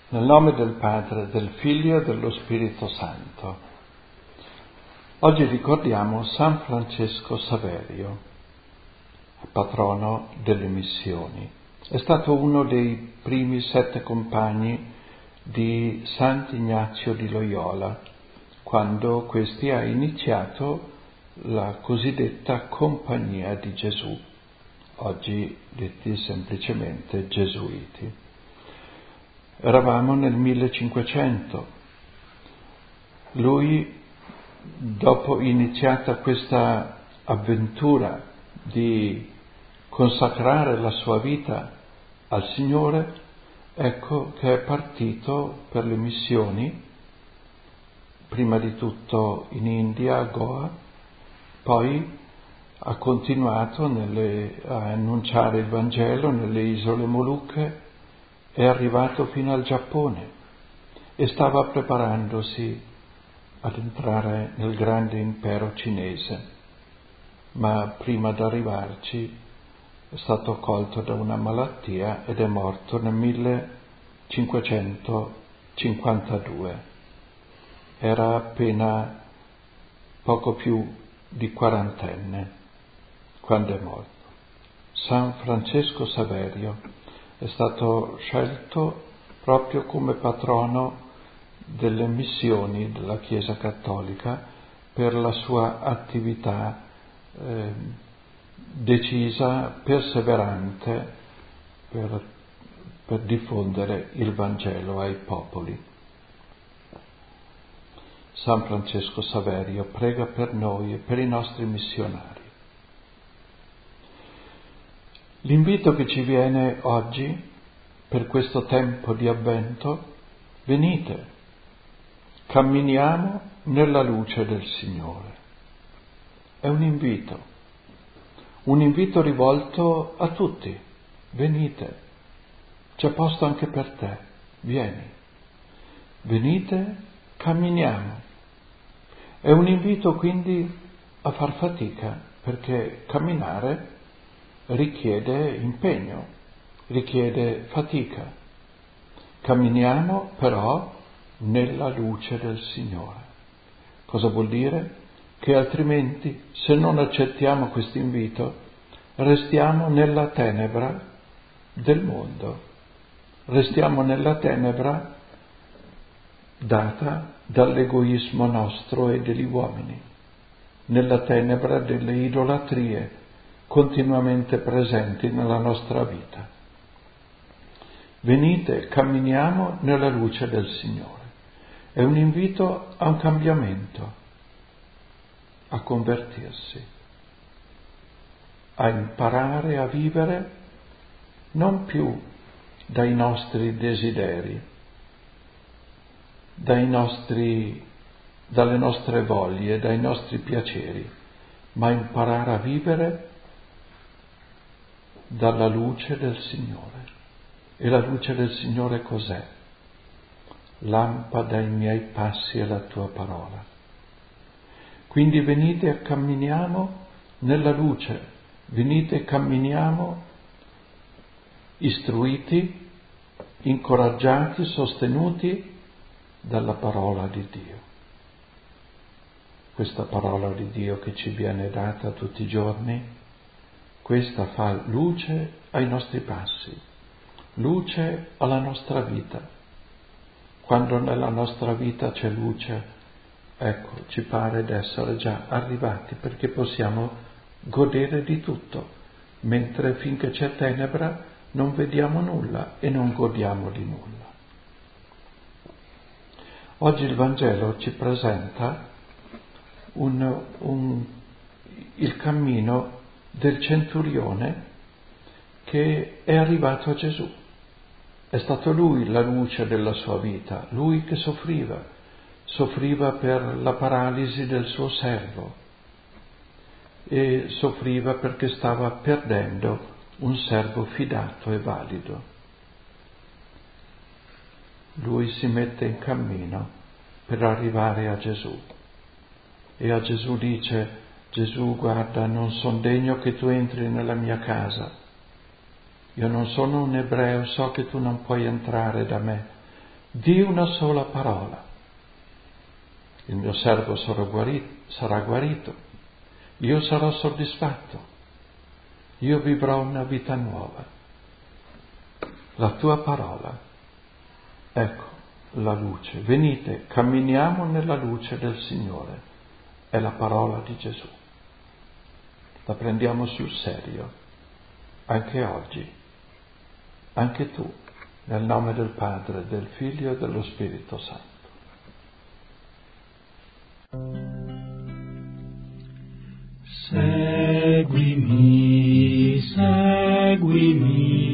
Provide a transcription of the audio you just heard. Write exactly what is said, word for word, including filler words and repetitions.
Nel nome del Padre, del Figlio e dello Spirito Santo. Oggi ricordiamo San Francesco Saverio, patrono delle missioni. È stato uno dei primi sette compagni di Sant'Ignazio di Loyola, quando questi ha iniziato la cosiddetta Compagnia di Gesù, oggi detti semplicemente Gesuiti. Eravamo nel millecinquecento. Lui, dopo iniziata questa avventura di consacrare la sua vita al Signore, ecco che è partito per le missioni, prima di tutto in India, a Goa, poi ha continuato nelle, a annunciare il Vangelo nelle isole Molucche, è arrivato fino al Giappone e stava preparandosi ad entrare nel grande impero cinese, ma prima di arrivarci è stato colto da una malattia ed è morto nel millecinquecentocinquantadue. Era appena poco più di quarantenne quando è morto. San Francesco Saverio è stato scelto proprio come patrono delle missioni della Chiesa Cattolica per la sua attività eh, decisa, perseverante per, per diffondere il Vangelo ai popoli. San Francesco Saverio prega per noi e per i nostri missionari. L'invito che ci viene oggi, per questo tempo di Avvento, venite, camminiamo nella luce del Signore. È un invito, un invito rivolto a tutti. Venite, c'è posto anche per te, vieni. Venite, camminiamo. È un invito quindi a far fatica, perché camminare richiede impegno, richiede fatica. Camminiamo però nella luce del Signore. Cosa vuol dire? Che altrimenti, se non accettiamo questo invito, restiamo nella tenebra del mondo, restiamo nella tenebra data dall'egoismo nostro e degli uomini, nella tenebra delle idolatrie continuamente presenti nella nostra vita. Venite, camminiamo nella luce del Signore. È un invito a un cambiamento, a convertirsi, a imparare a vivere non più dai nostri desideri, dai nostri, dalle nostre voglie, dai nostri piaceri, ma imparare a vivere dalla luce del Signore. E la luce del Signore cos'è? Lampada ai miei passi è la tua parola. Quindi venite e camminiamo nella luce, venite e camminiamo istruiti, incoraggiati, sostenuti dalla parola di Dio. Questa parola di Dio che ci viene data tutti i giorni, questa fa luce ai nostri passi, luce alla nostra vita. Quando nella nostra vita c'è luce, ecco, ci pare d'essere già arrivati, perché possiamo godere di tutto, mentre finché c'è tenebra non vediamo nulla e non godiamo di nulla. Oggi il Vangelo ci presenta un, un, il cammino del centurione che è arrivato a Gesù. È stato lui la luce della sua vita, lui che soffriva, soffriva per la paralisi del suo servo e soffriva perché stava perdendo un servo fidato e valido. Lui si mette in cammino per arrivare a Gesù e a Gesù dice: Gesù, guarda, non sono degno che tu entri nella mia casa. Io non sono un ebreo, so che tu non puoi entrare da me, di una sola parola. Il mio servo sarà guarito, sarà guarito, io sarò soddisfatto, io vivrò una vita nuova. La tua parola, ecco la luce. Venite, camminiamo nella luce del Signore. È la parola di Gesù. La prendiamo sul serio, anche oggi, anche tu, nel nome del Padre, del Figlio e dello Spirito Santo. Seguimi, seguimi.